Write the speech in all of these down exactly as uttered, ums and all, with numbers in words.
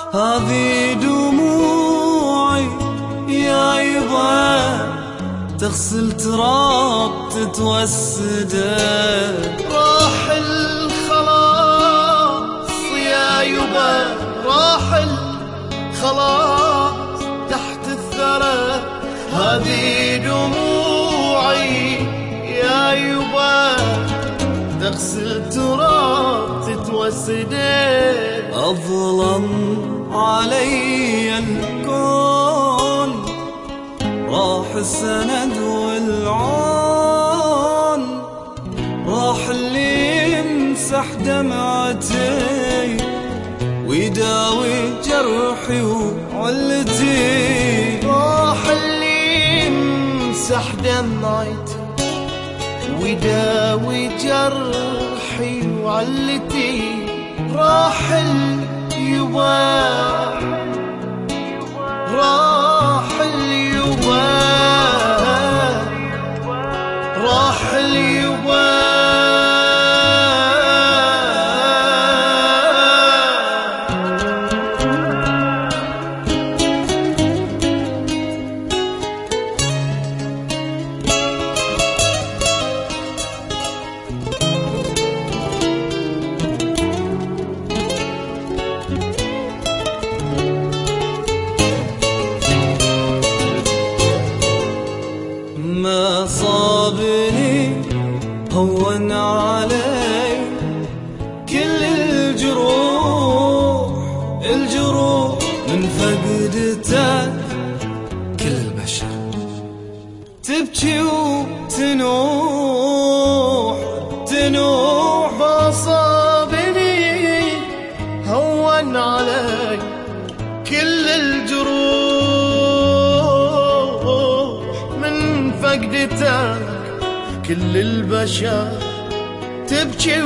هذه دموعي يا يبا تغسل تراب تتوسده. راح الخلاص يا يبا راح الخلاص تحت الثرى. هذه دموعي يا يبا تغسل تراب تتوسده. أظلم علي الكون راح السند والعون، راح اللي يمسح دمعتي ويداوي جرحي وعلتي. راح اللي يمسح دمعتي ويداوي جرحي وعلتي. راح اليبا راح اليبا راح اليبا. ما صابني هون علي كل الجروح، الجروح من فقدتك كل البشر تبكي وتنوح تنوح. ما صابني هون علي كل الجروح من فقدتك كل البشر تبكي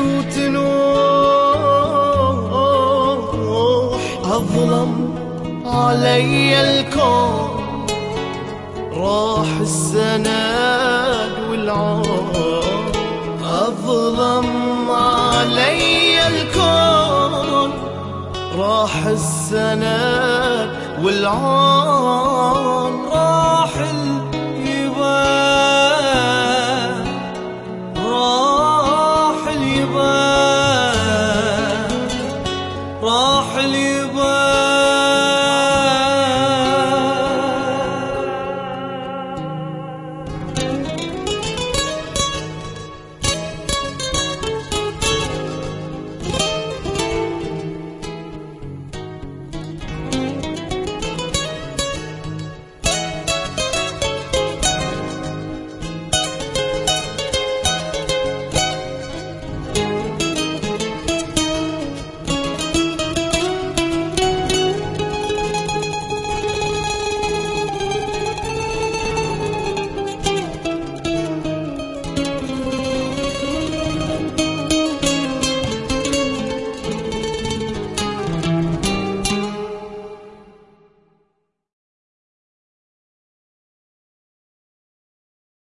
وتنوح. أظلم علي الكون راح السند والعون. أظلم علي الكون راح السند والعون. راح اليبا راح اليبا راح اليبا.